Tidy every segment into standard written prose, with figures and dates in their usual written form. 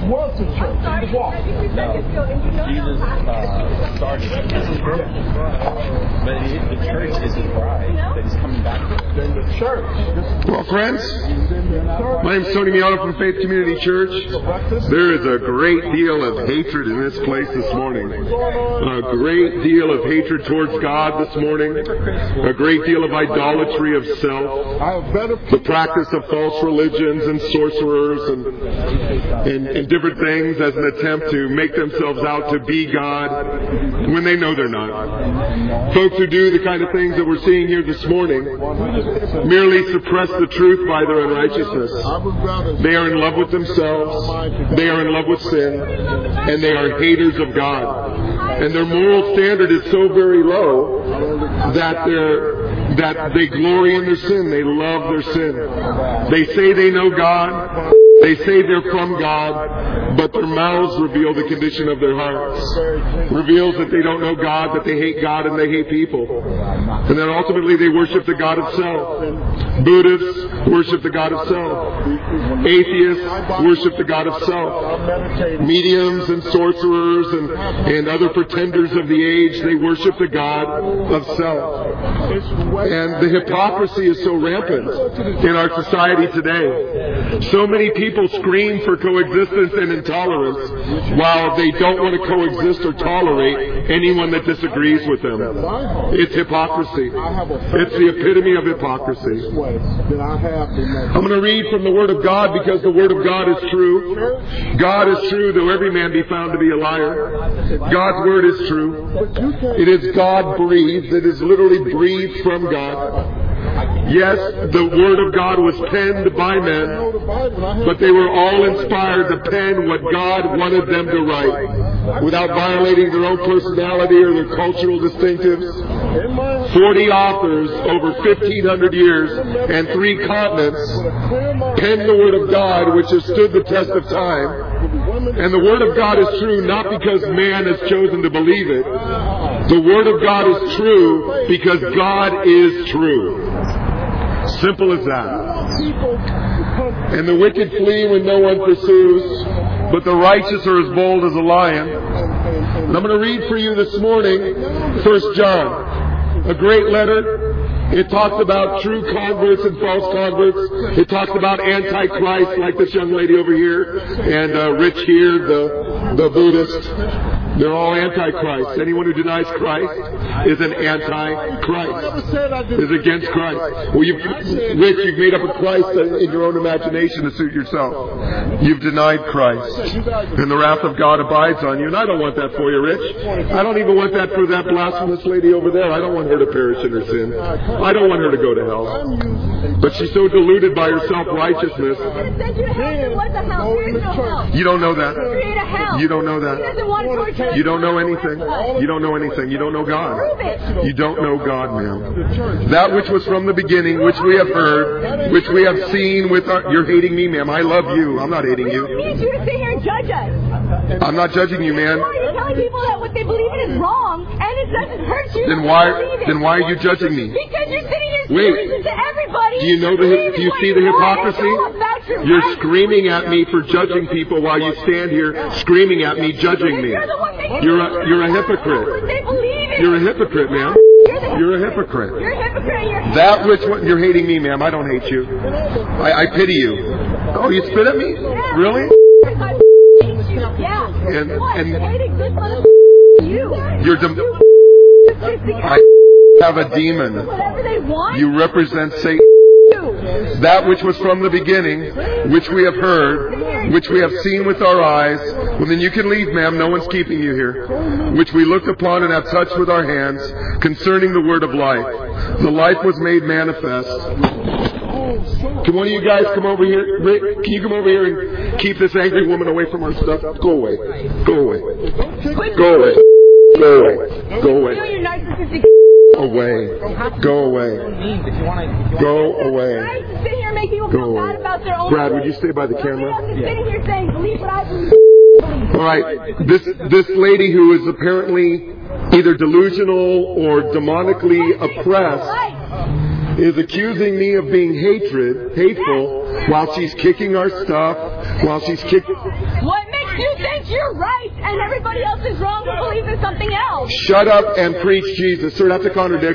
was the church. He walked. Jesus started it. But the church is his bride that he's coming back to. Then the church. Well, friends, my name is Tony Miata from Faith Community Church. There is a great deal of hatred in this place this morning. A great deal of hatred towards God this morning. A great deal of idolatry of self. The practice of false religions and sorcerers and different things as an attempt to make themselves out to be God when they know they're not. Folks who do the kind of things that we're seeing here this morning merely suppress the truth by their unrighteousness. They are in love with themselves, they are in love with sin, and they are haters of God. And their moral standard is so very low that they glory in their sin. They love their sin. They say they know God. They say they're from God, but their mouths reveal the condition of their hearts. Reveals that they don't know God, that they hate God and they hate people. And then ultimately they worship the God of self. Buddhists worship the God of self. Atheists worship the God of self. Mediums and sorcerers and other pretenders of the age, they worship the God of self. And the hypocrisy is so rampant in our society today. So many people scream for coexistence and intolerance while they don't want to coexist or tolerate anyone that disagrees with them. It's hypocrisy. It's the epitome of hypocrisy. I'm going to read from the Word of God because the Word of God is true. God is true, though every man be found to be a liar. God's Word is true. It is God-breathed. It is literally breathed from God. Yes, the Word of God was penned by men, but they were all inspired to pen what God wanted them to write, without violating their own personality or their cultural distinctives. 40 authors over 1,500 years and 3 continents penned the Word of God, which has stood the test of time. And the Word of God is true not because man has chosen to believe it. The Word of God is true because God is true. Simple as that. And the wicked flee when no one pursues, but the righteous are as bold as a lion. And I'm going to read for you this morning 1 John, a great letter. It talks about true converts and false converts. It talks about antichrist, like this young lady over here, and Rich here, the Buddhist. They're all antichrist. Anyone who denies Christ is an antichrist, is against Christ. Well, Rich, you've made up a Christ in your own imagination to suit yourself. You've denied Christ, and the wrath of God abides on you. And I don't want that for you, Rich. I don't even want that for that blasphemous lady over there. I don't want her to perish in her sin. I don't want her to go to hell. But she's so deluded by her self-righteousness. You don't know that. You don't know that. You don't know anything. You don't know anything. You don't know God. You don't know God, ma'am. That which was from the beginning, which we have heard, which we have seen with our... You're hating me, ma'am. I love you. I'm not hating you. We don't need you to sit here and judge us. I'm not judging you, man. You're telling people that what they believe in is wrong, and it doesn't hurt you. Then why are you judging me? Because you're sitting here screaming to everybody. Do you see the hypocrisy? You're screaming at me for judging people while you stand here screaming at me, judging me. You're a hypocrite. You're a hypocrite, ma'am. You're a hypocrite. You're a hypocrite. That which you're hating me, ma'am. I don't hate you. I pity you. Oh, you spit at me? Really? Yeah. And you. I have a demon. You represent Satan. That which was from the beginning, which we have heard, which we have seen with our eyes. Well, then you can leave, ma'am. No one's keeping you here. Which we looked upon and have touched with our hands concerning the word of life. The life was made manifest. Can one of you guys come over here? Rick, can you come over here and keep this angry woman away from our stuff? Go away. Go away. Go away. Go away. Go away. Away. Go away. Go away. Go away. Brad, would you stay by the camera? All right. This lady who is apparently either delusional or demonically oppressed is accusing me of being hateful while she's kicking our stuff, while she's kicking... What makes You think you're right and everybody else is wrong who believes in something else. Shut up and preach Jesus. Sir, that's a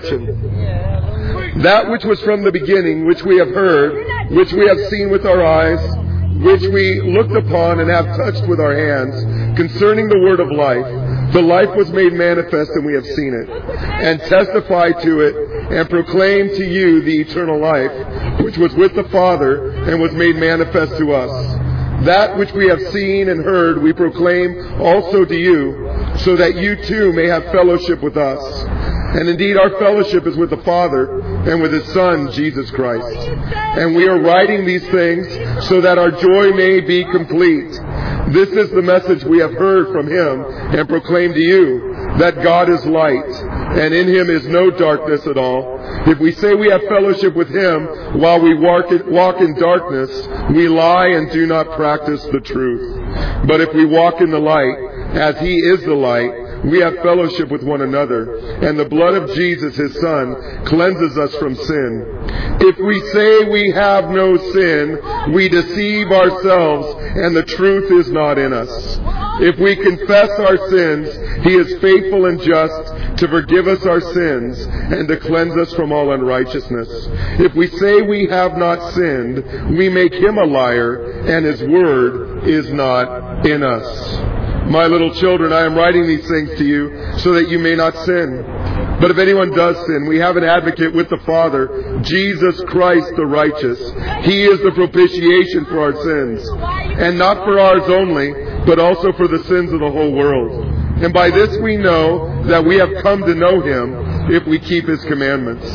contradiction. That which was from the beginning, which we have heard, which we have seen with our eyes, which we looked upon and have touched with our hands, concerning the word of life. The life was made manifest, and we have seen it, and testified to it, and proclaimed to you the eternal life, which was with the Father, and was made manifest to us. That which we have seen and heard we proclaim also to you, so that you too may have fellowship with us. And indeed our fellowship is with the Father and with His Son, Jesus Christ. And we are writing these things so that our joy may be complete. This is the message we have heard from Him and proclaim to you, that God is light, and in Him is no darkness at all. If we say we have fellowship with Him while we walk in darkness, we lie and do not practice the truth. But if we walk in the light, as He is the light, we have fellowship with one another, and the blood of Jesus, His Son, cleanses us from sin. If we say we have no sin, we deceive ourselves, and the truth is not in us. If we confess our sins, He is faithful and just to forgive us our sins and to cleanse us from all unrighteousness. If we say we have not sinned, we make Him a liar, and His word is not in us. My little children, I am writing these things to you so that you may not sin. But if anyone does sin, we have an advocate with the Father, Jesus Christ the righteous. He is the propitiation for our sins, and not for ours only, but also for the sins of the whole world. And by this we know that we have come to know Him if we keep His commandments.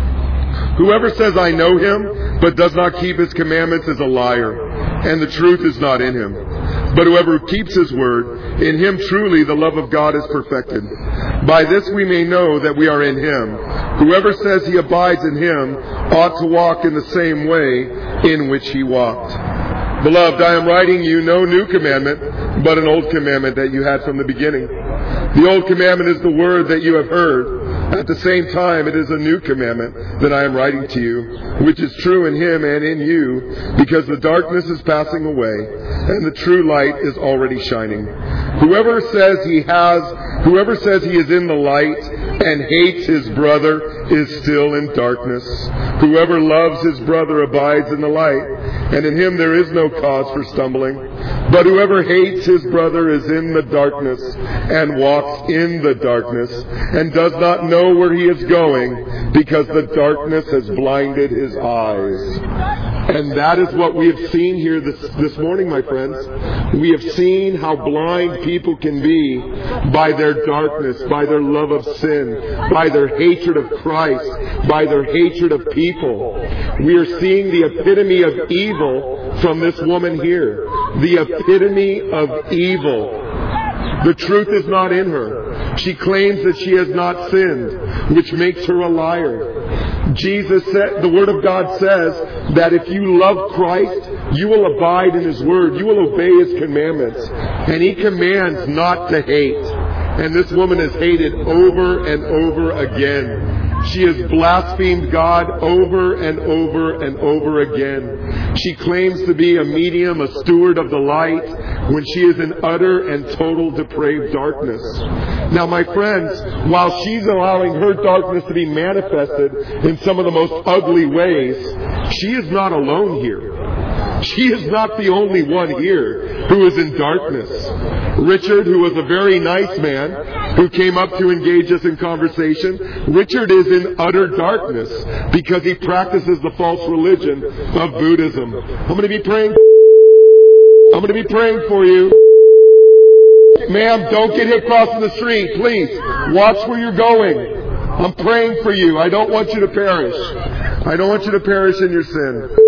Whoever says, I know Him, but does not keep His commandments is a liar, and the truth is not in him. But whoever keeps His word, in him truly the love of God is perfected. By this we may know that we are in Him. Whoever says he abides in Him ought to walk in the same way in which He walked. Beloved, I am writing you no new commandment, but an old commandment that you had from the beginning. The old commandment is the word that you have heard. At the same time, it is a new commandment that I am writing to you, which is true in Him and in you, because the darkness is passing away, and the true light is already shining. Whoever says he is in the light and hates his brother is still in darkness. Whoever loves his brother abides in the light, and in him there is no cause for stumbling. But whoever hates his brother is in the darkness and walks in the darkness and does not know where he is going, because the darkness has blinded his eyes. And that is what we have seen here this morning, my friends. We have seen how blind people can be by their darkness, by their love of sin, by their hatred of Christ, by their hatred of people. We are seeing the epitome of evil from this woman here. The epitome of evil. The truth is not in her. She claims that she has not sinned, which makes her a liar. Jesus said, the Word of God says that if you love Christ, you will abide in His Word. You will obey His commandments. And He commands not to hate. And this woman has hated over and over again. She has blasphemed God over and over and over again. She claims to be a medium, a steward of the light, when she is in utter and total depraved darkness. Now, my friends, while she's allowing her darkness to be manifested in some of the most ugly ways, she is not alone here. She is not the only one here who is in darkness. Richard, who was a very nice man, who came up to engage us in conversation, Richard is in utter darkness because he practices the false religion of Buddhism. I'm going to be praying for you. Ma'am, don't get hit crossing the street, please. Watch where you're going. I'm praying for you. I don't want you to perish. I don't want you to perish in your sin.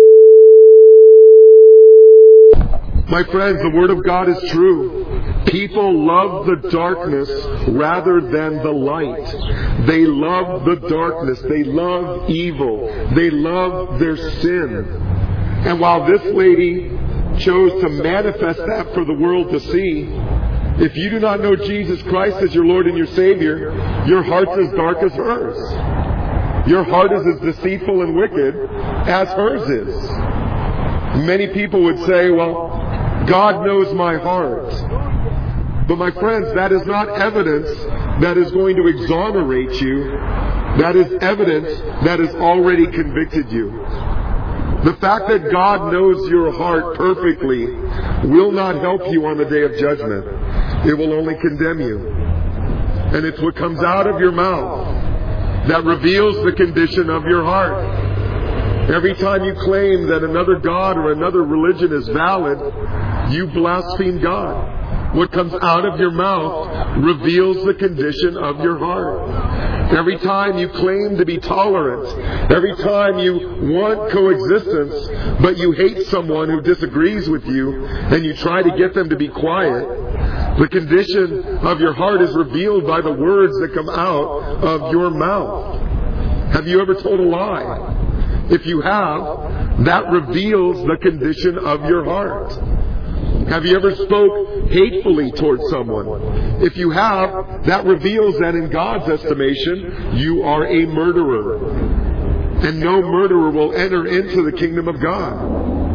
My friends, the Word of God is true. People love the darkness rather than the light. They love the darkness. They love evil. They love their sin. And while this lady chose to manifest that for the world to see, if you do not know Jesus Christ as your Lord and your Savior, your heart's as dark as hers. Your heart is as deceitful and wicked as hers is. Many people would say, well, God knows my heart. But my friends, that is not evidence that is going to exonerate you. That is evidence that has already convicted you. The fact that God knows your heart perfectly will not help you on the day of judgment. It will only condemn you. And it's what comes out of your mouth that reveals the condition of your heart. Every time you claim that another God or another religion is valid, you blaspheme God. What comes out of your mouth reveals the condition of your heart. Every time you claim to be tolerant, every time you want coexistence, but you hate someone who disagrees with you and you try to get them to be quiet, the condition of your heart is revealed by the words that come out of your mouth. Have you ever told a lie? If you have, that reveals the condition of your heart. Have you ever spoke hatefully towards someone? If you have, that reveals that in God's estimation, you are a murderer. And no murderer will enter into the kingdom of God.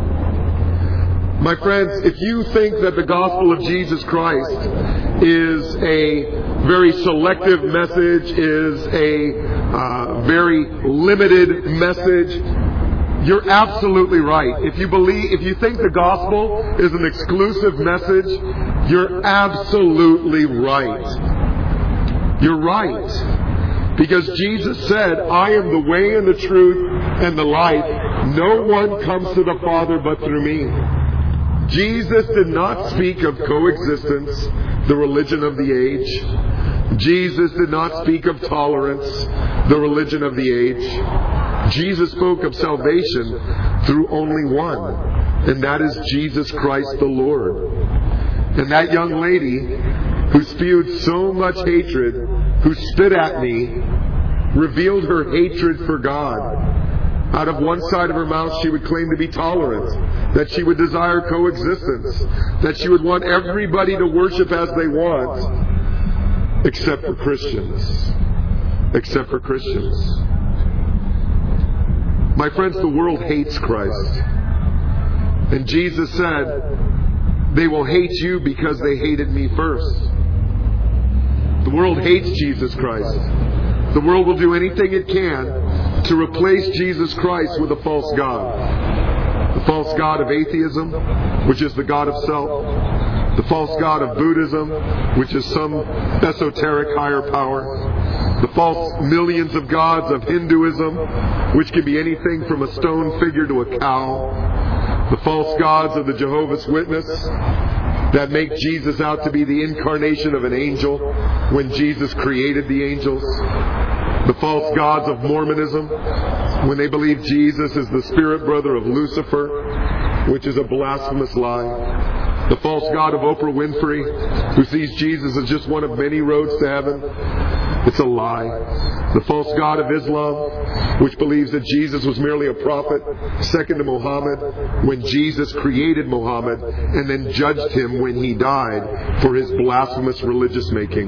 My friends, if you think that the gospel of Jesus Christ is a very selective message, is a very limited message, you're absolutely right. If you think the gospel is an exclusive message, you're absolutely right. You're right. Because Jesus said, I am the way and the truth and the life. No one comes to the Father but through me. Jesus did not speak of coexistence, the religion of the age. Jesus did not speak of tolerance, the religion of the age. Jesus spoke of salvation through only one, and that is Jesus Christ the Lord. And that young lady who spewed so much hatred, who spit at me, revealed her hatred for God. Out of one side of her mouth she would claim to be tolerant, that she would desire coexistence, that she would want everybody to worship as they want, except for Christians. Except for Christians. My friends, the world hates Christ. And Jesus said, they will hate you because they hated me first. The world hates Jesus Christ. The world will do anything it can to replace Jesus Christ with a false god. The false god of atheism, which is the god of self. The false god of Buddhism, which is some esoteric higher power. The false millions of gods of Hinduism, which can be anything from a stone figure to a cow. The false gods of the Jehovah's Witness that make Jesus out to be the incarnation of an angel when Jesus created the angels. The false gods of Mormonism, when they believe Jesus is the spirit brother of Lucifer, which is a blasphemous lie. The false god of Oprah Winfrey, who sees Jesus as just one of many roads to heaven. It's a lie. The false god of Islam, which believes that Jesus was merely a prophet, second to Muhammad, when Jesus created Muhammad and then judged him when he died for his blasphemous religious making.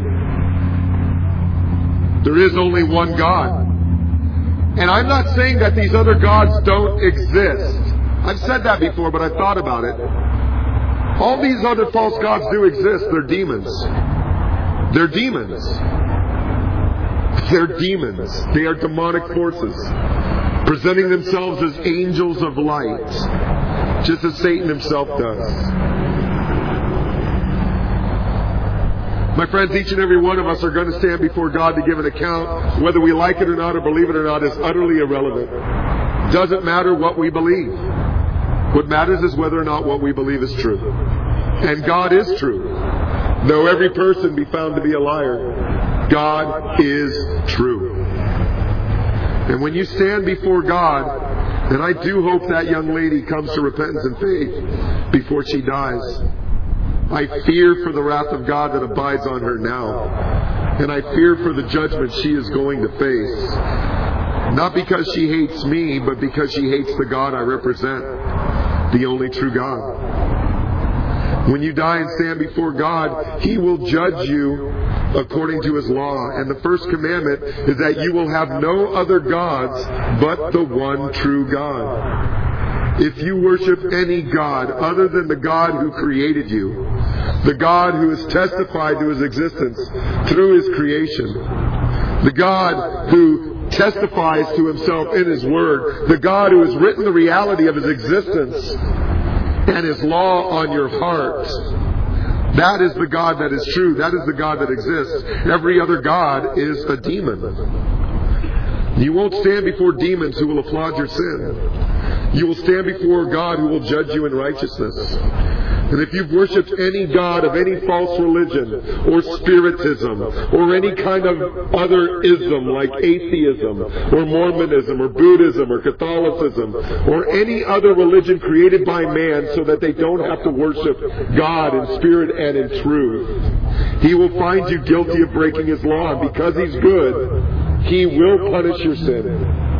There is only one God. And I'm not saying that these other gods don't exist. I've said that before, but I've thought about it. All these other false gods do exist. They're demons. They're demons. They're demons. They are demonic forces, presenting themselves as angels of light, just as Satan himself does. My friends, each and every one of us are going to stand before God to give an account. Whether we like it or not or believe it or not is utterly irrelevant. Doesn't matter what we believe. What matters is whether or not what we believe is true. And God is true. Though every person be found to be a liar, God is true. And when you stand before God, and I do hope that young lady comes to repentance and faith before she dies, I fear for the wrath of God that abides on her now. And I fear for the judgment she is going to face. Not because she hates me, but because she hates the God I represent, the only true God. When you die and stand before God, He will judge you according to His law. And the first commandment is that you will have no other gods but the one true God. If you worship any God other than the God who created you, the God who has testified to His existence through His creation, the God who testifies to Himself in His Word, the God who has written the reality of His existence and His law on your heart, that is the God that is true. That is the God that exists. Every other God is a demon. You won't stand before demons who will applaud your sin. You will stand before God who will judge you in righteousness. And if you've worshipped any god of any false religion or spiritism or any kind of other ism like atheism or Mormonism or Buddhism or Catholicism or any other religion created by man so that they don't have to worship God in spirit and in truth, He will find you guilty of breaking His law. And because He's good, He will punish your sin.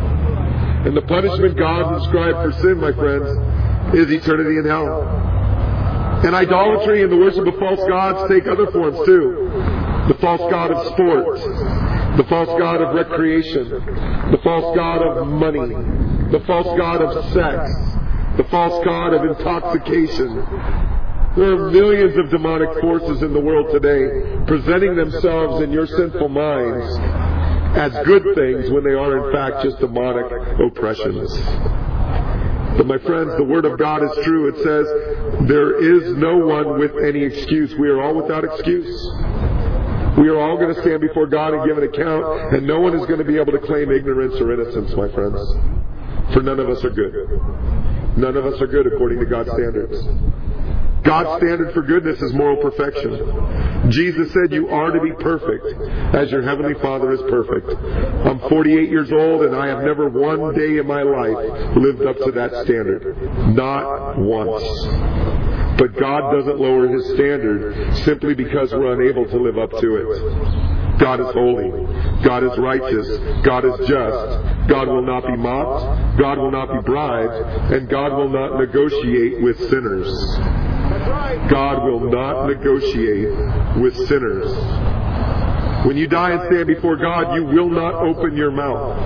And the punishment God prescribed for sin, my friends, is eternity in hell. And idolatry and the worship of false gods take other forms too. The false god of sport, the false god of recreation, the false god of money, the false god of sex, the false god of intoxication. There are millions of demonic forces in the world today presenting themselves in your sinful minds as good things when they are in fact just demonic oppressions. But my friends, the Word of God is true. It says there is no one with any excuse. We are all without excuse. We are all going to stand before God and give an account, and no one is going to be able to claim ignorance or innocence, my friends. For none of us are good. None of us are good according to God's standards. God's standard for goodness is moral perfection. Jesus said you are to be perfect as your Heavenly Father is perfect. I'm 48 years old and I have never one day in my life lived up to that standard. Not once. But God doesn't lower His standard simply because we're unable to live up to it. God is holy. God is righteous. God is just. God will not be mocked. God will not be bribed. And God will not negotiate with sinners. God will not negotiate with sinners. When you die and stand before God, you will not open your mouth.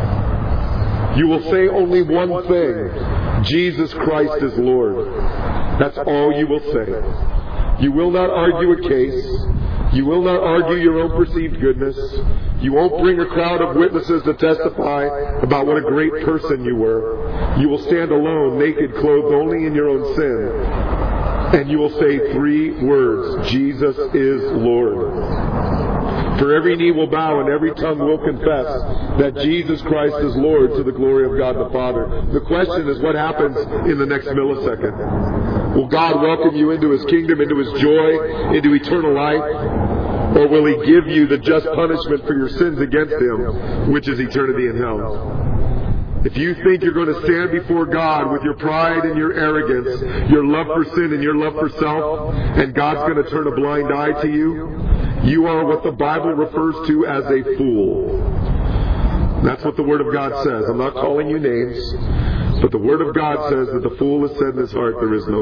You will say only one thing: Jesus Christ is Lord. That's all you will say. You will not argue a case. You will not argue your own perceived goodness. You won't bring a crowd of witnesses to testify about what a great person you were. You will stand alone, naked, clothed only in your own sin. And you will say 3 words: Jesus is Lord. For every knee will bow and every tongue will confess that Jesus Christ is Lord, to the glory of God the Father. The question is, what happens in the next millisecond? Will God welcome you into His kingdom, into His joy, into eternal life? Or will He give you the just punishment for your sins against Him, which is eternity in hell? If you think you're going to stand before God with your pride and your arrogance, your love for sin and your love for self, and God's going to turn a blind eye to you, you are what the Bible refers to as a fool. That's what the Word of God says. I'm not calling you names, but the Word of God says that the fool has said in his heart, there is no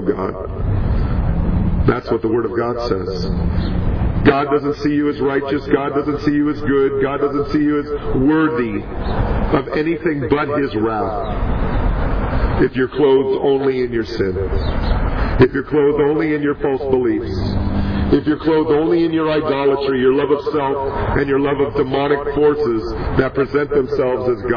God. That's what the Word of God says. God doesn't see you as righteous. God doesn't see you as good. God doesn't see you as worthy of anything but His wrath. If you're clothed only in your sin. If you're clothed only in your false beliefs. If you're clothed only in your idolatry, your love of self, and your love of demonic forces that present themselves as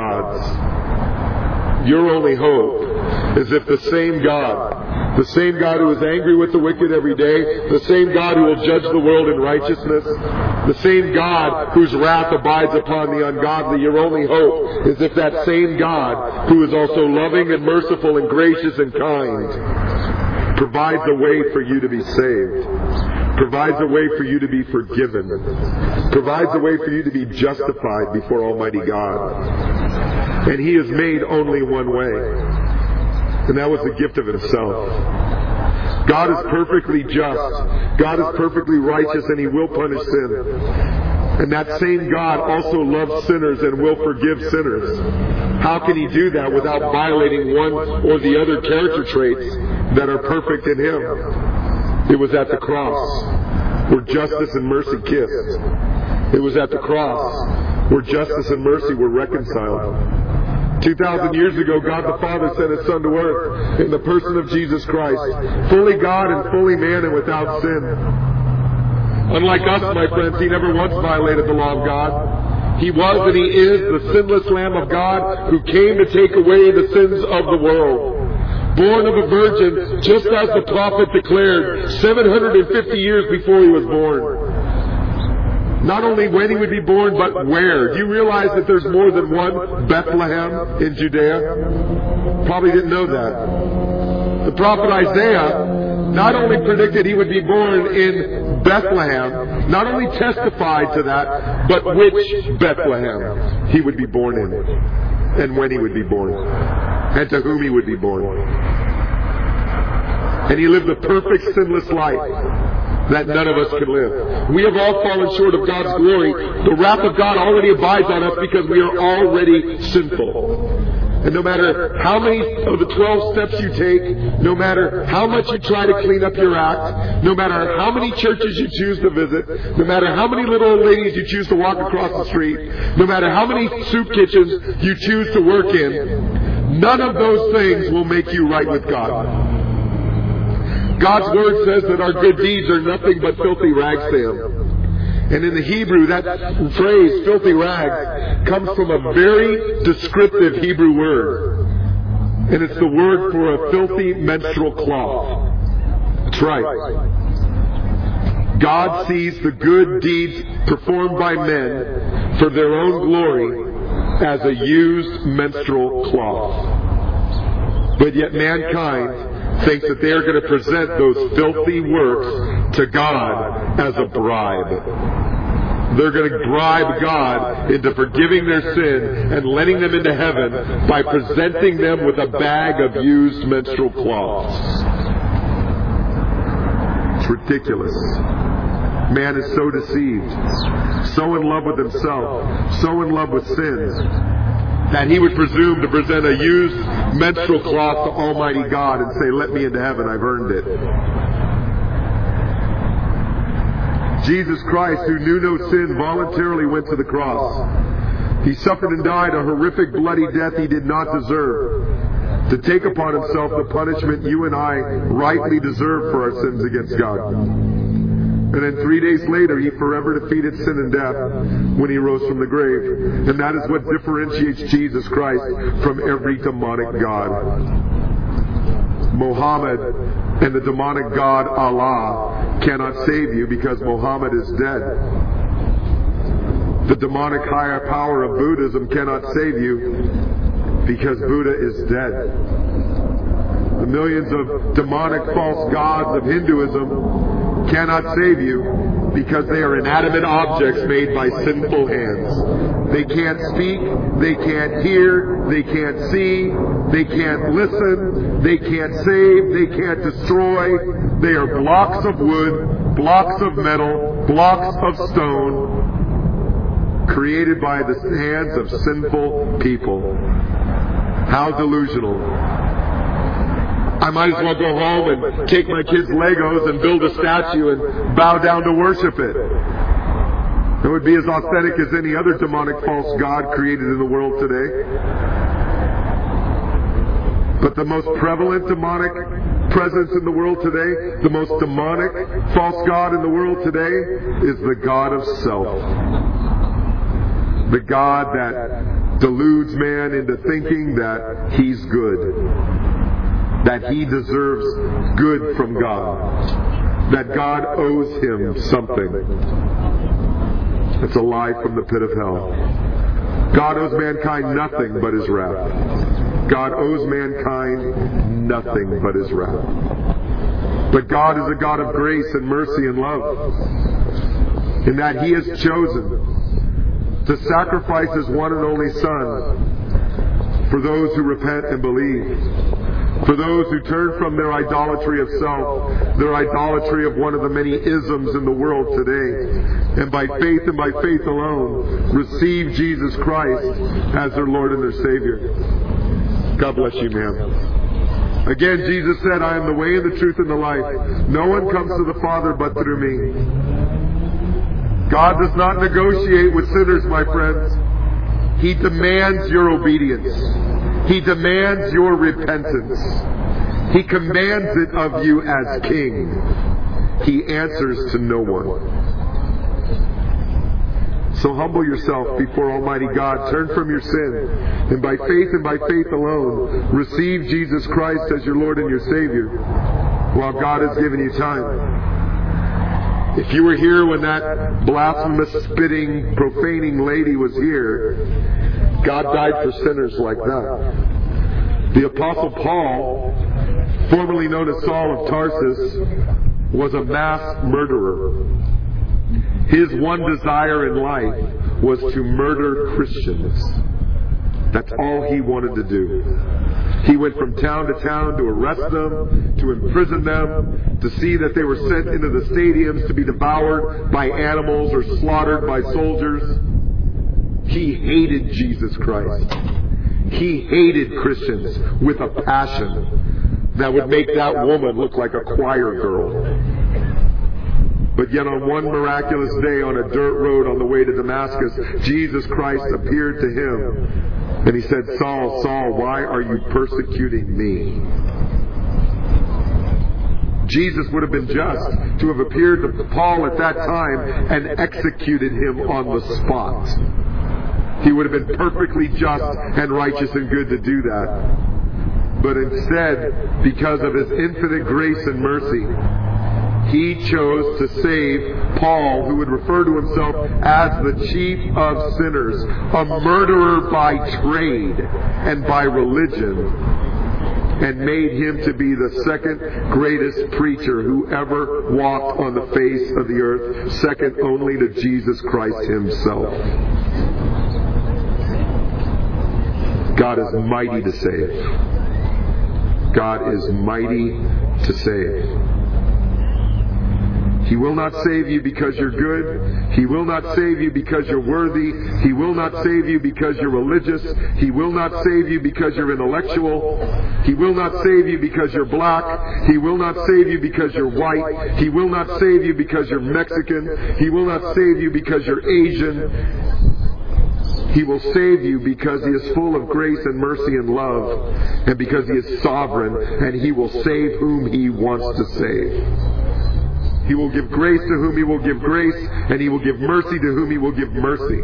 gods. Your only hope is if the same God who is angry with the wicked every day, the same God who will judge the world in righteousness, the same God whose wrath abides upon the ungodly, your only hope is if that same God, who is also loving and merciful and gracious and kind, provides a way for you to be saved, provides a way for you to be forgiven, provides a way for you to be justified before Almighty God. And He has made only one way. And that was the gift of Himself. God is perfectly just. God is perfectly righteous, and He will punish sin. And that same God also loves sinners and will forgive sinners. How can He do that without violating one or the other character traits that are perfect in Him? It was at the cross where justice and mercy kissed. It was at the cross where justice and mercy were reconciled. 2,000 years ago, God the Father sent His Son to earth in the person of Jesus Christ, fully God and fully man and without sin. Unlike us, my friends, He never once violated the law of God. He was and He is the sinless Lamb of God who came to take away the sins of the world. Born of a virgin, just as the prophet declared 750 years before He was born. Not only when He would be born, but where. Do you realize that there's more than one Bethlehem in Judea? Probably didn't know that. The prophet Isaiah not only predicted He would be born in Bethlehem, not only testified to that, but which Bethlehem He would be born in, and when He would be born, and to whom He would be born. And He lived a perfect sinless life that none of us could live. We have all fallen short of God's glory. The wrath of God already abides on us because we are already sinful. And no matter how many of the 12 steps you take, no matter how much you try to clean up your act, no matter how many churches you choose to visit, no matter how many little old ladies you choose to walk across the street, no matter how many soup kitchens you choose to work in, none of those things will make you right with God. God's Word says that our good deeds are nothing but filthy rags to Him. And in the Hebrew, that phrase, filthy rags, comes from a very descriptive Hebrew word. And it's the word for a filthy menstrual cloth. That's right. God sees the good deeds performed by men for their own glory as a used menstrual cloth. But yet mankind thinks that they are going to present those filthy works to God as a bribe. They're going to bribe God into forgiving their sin and letting them into heaven by presenting them with a bag of used menstrual cloths. It's ridiculous. Man is so deceived, so in love with himself, so in love with sin, that he would presume to present a used menstrual cloth to Almighty God and say, let me into heaven, I've earned it. Jesus Christ, who knew no sin, voluntarily went to the cross. He suffered and died a horrific, bloody death He did not deserve, to take upon Himself the punishment you and I rightly deserve for our sins against God. And then 3 days later, He forever defeated sin and death when He rose from the grave. And that is what differentiates Jesus Christ from every demonic god. Muhammad and the demonic god Allah cannot save you because Muhammad is dead. The demonic higher power of Buddhism cannot save you because Buddha is dead. The millions of demonic false gods of Hinduism cannot save you because they are inanimate objects made by sinful hands. They can't speak, they can't hear, they can't see, they can't listen, they can't save, they can't destroy. They are blocks of wood, blocks of metal, blocks of stone, created by the hands of sinful people. How delusional. I might as well go home and take my kids' Legos and build a statue and bow down to worship it. It would be as authentic as any other demonic false god created in the world today. But the most prevalent demonic presence in the world today, the most demonic false god in the world today, is the god of self. The god that deludes man into thinking that he's good, that he deserves good from God, that God owes him something. It's a lie from the pit of hell. God owes mankind nothing but His wrath. God owes mankind nothing but His wrath. But God is a God of grace and mercy and love, in that He has chosen to sacrifice His one and only Son for those who repent and believe. For those who turn from their idolatry of self, their idolatry of one of the many isms in the world today, and by faith and by faith alone, receive Jesus Christ as their Lord and their Savior. God bless you, ma'am. Again, Jesus said, I am the way and the truth and the life. No one comes to the Father but through me. God does not negotiate with sinners, my friends. He demands your obedience. He demands your repentance. He commands it of you as king. He answers to no one. So humble yourself before Almighty God. Turn from your sin. And by faith alone, receive Jesus Christ as your Lord and your Savior while God has given you time. If you were here when that blasphemous, spitting, profaning lady was here, God died for sinners like that. The Apostle Paul, formerly known as Saul of Tarsus, was a mass murderer. His one desire in life was to murder Christians. That's all he wanted to do. He went from town to town to arrest them, to imprison them, to see that they were sent into the stadiums to be devoured by animals or slaughtered by soldiers. He hated Jesus Christ. He hated Christians with a passion that would make that woman look like a choir girl. But yet on one miraculous day on a dirt road on the way to Damascus, Jesus Christ appeared to him and he said, "Saul, Saul, why are you persecuting me?" Jesus would have been just to have appeared to Paul at that time and executed him on the spot. He would have been perfectly just and righteous and good to do that. But instead, because of his infinite grace and mercy, he chose to save Paul, who would refer to himself as the chief of sinners, a murderer by trade and by religion, and made him to be the second greatest preacher who ever walked on the face of the earth, second only to Jesus Christ himself. God is mighty to save. God is mighty to save. He will not save you because you're good. He will not save you because you're worthy. He will not save you because you're religious. He will not save you because you're intellectual. He will not save you because you're black. He will not save you because you're white. He will not save you because you're Mexican. He will not save you because you're Asian. He will save you because He is full of grace and mercy and love, and because He is sovereign, and He will save whom He wants to save. He will give grace to whom He will give grace, and He will give mercy to whom He will give mercy.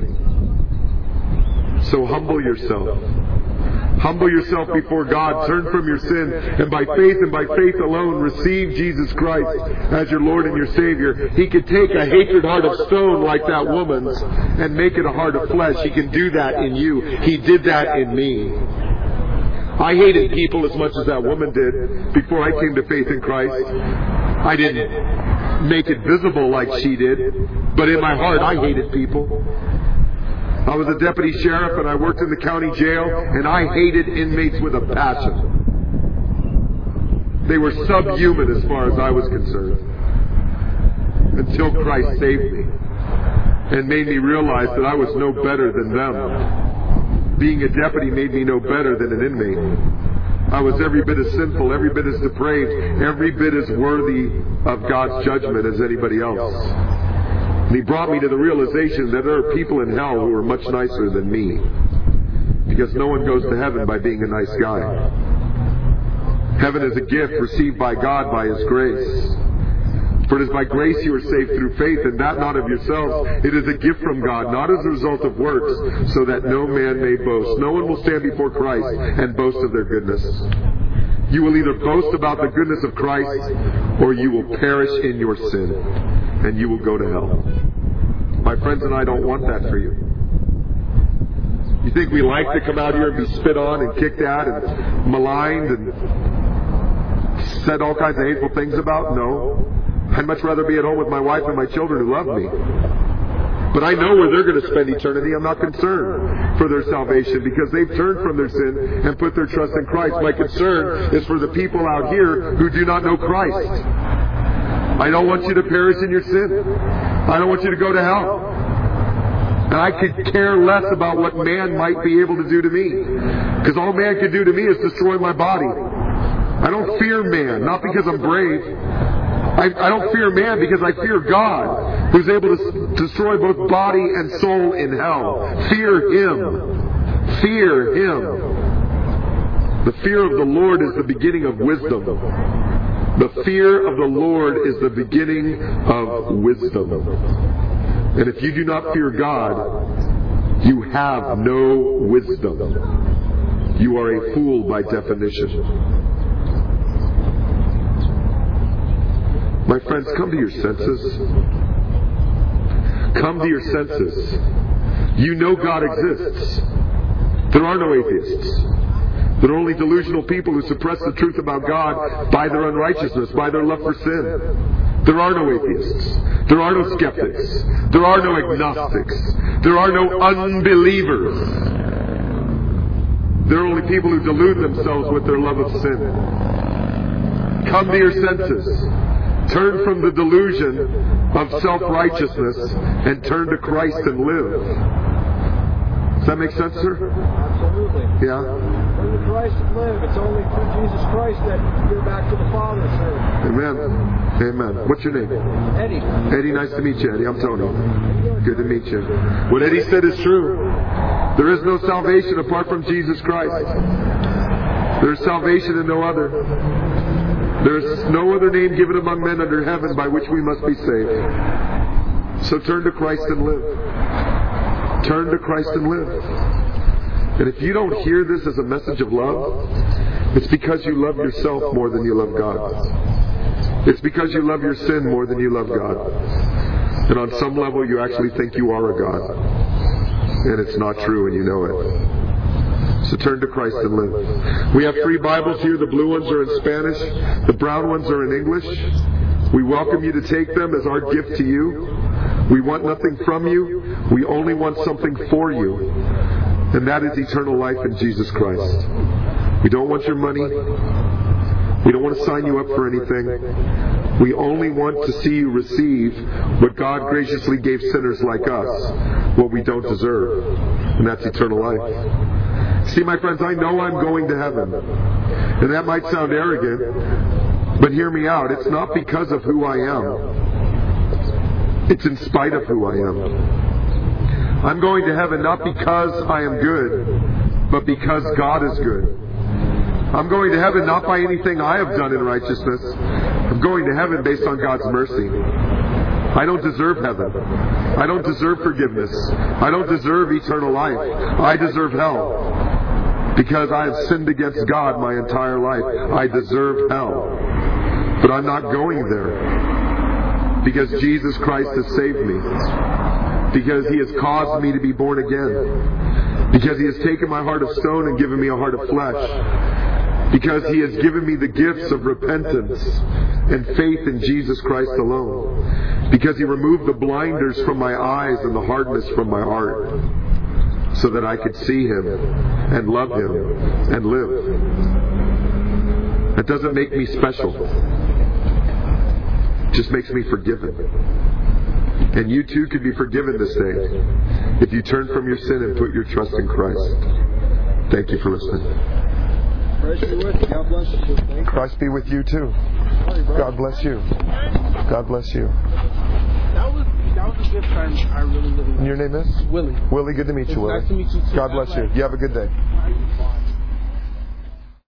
So humble yourself. Humble yourself before God. Turn from your sin, and by faith alone, receive Jesus Christ as your Lord and your Savior. He could take a hatred heart of stone like that woman's and make it a heart of flesh. He can do that in you. He did that in me. I hated people as much as that woman did before I came to faith in Christ. I didn't make it visible like she did, but in my heart I hated people. I was a deputy sheriff and I worked in the county jail, and I hated inmates with a passion. They were subhuman as far as I was concerned, until Christ saved me and made me realize that I was no better than them. Being a deputy made me no better than an inmate. I was every bit as sinful, every bit as depraved, every bit as worthy of God's judgment as anybody else. And He brought me to the realization that there are people in hell who are much nicer than me, because no one goes to heaven by being a nice guy. Heaven is a gift received by God by His grace. For it is by grace you are saved through faith, and that not of yourselves. It is a gift from God, not as a result of works, so that no man may boast. No one will stand before Christ and boast of their goodness. You will either boast about the goodness of Christ, or you will perish in your sin, and you will go to hell. My friends and I don't want that for you. You think we like to come out here and be spit on and kicked at and maligned and said all kinds of hateful things about? No. I'd much rather be at home with my wife and my children who love me. But I know where they're going to spend eternity. I'm not concerned for their salvation, because they've turned from their sin and put their trust in Christ. My concern is for the people out here who do not know Christ. I don't want you to perish in your sin. I don't want you to go to hell. And I could care less about what man might be able to do to me, because all man can do to me is destroy my body. I don't fear man, not because I'm brave. I don't fear man because I fear God, who's able to destroy both body and soul in hell. Fear Him. Fear Him. The fear of the Lord is the beginning of wisdom. The fear of the Lord is the beginning of wisdom. And if you do not fear God, you have no wisdom. You are a fool by definition. My friends, come to your senses. Come to your senses. You know God exists. There are no atheists. There are only delusional people who suppress the truth about God by their unrighteousness, by their love for sin. There are no atheists. There are no skeptics. There are no agnostics. There are no unbelievers. There are only people who delude themselves with their love of sin. Come to your senses. Turn from the delusion of self-righteousness and turn to Christ and live. Does that make sense, sir? Absolutely. Yeah? Turn to Christ and live. It's only through Jesus Christ that you're back to the Father, sir. Amen. Amen. What's your name? Eddie. Eddie, nice to meet you, Eddie. I'm Tony. Good to meet you. What Eddie said is true. There is no salvation apart from Jesus Christ. There is salvation in no other. There is no other name given among men under heaven by which we must be saved. So turn to Christ and live. Turn to Christ and live. And if you don't hear this as a message of love, it's because you love yourself more than you love God. It's because you love your sin more than you love God. And on some level you actually think you are a God. And it's not true and you know it. So turn to Christ and live. We have 3 Bibles here. The blue ones are in Spanish. The brown ones are in English. We welcome you to take them as our gift to you. We want nothing from you. We only want something for you. And that is eternal life in Jesus Christ. We don't want your money. We don't want to sign you up for anything. We only want to see you receive what God graciously gave sinners like us, what we don't deserve. And that's eternal life. See, my friends, I know I'm going to heaven. And that might sound arrogant, but hear me out. It's not because of who I am. It's in spite of who I am. I'm going to heaven not because I am good, but because God is good. I'm going to heaven not by anything I have done in righteousness. I'm going to heaven based on God's mercy. I don't deserve heaven. I don't deserve forgiveness. I don't deserve eternal life. I deserve hell. Because I have sinned against God my entire life. I deserve hell. But I'm not going there. Because Jesus Christ has saved me. Because He has caused me to be born again. Because He has taken my heart of stone and given me a heart of flesh. Because He has given me the gifts of repentance and faith in Jesus Christ alone. Because He removed the blinders from my eyes and the hardness from my heart. So that I could see Him and love Him and live. That doesn't make me special. It just makes me forgiven. And you too can be forgiven this day if you turn from your sin and put your trust in Christ. Thank you for listening. Christ be with you. God bless you. Christ be with you too. God bless you. God bless you. That was a good time. I really And your name is? Willie. Willie, good to meet you, Willie. Nice to meet you too. God bless you. You have a good day.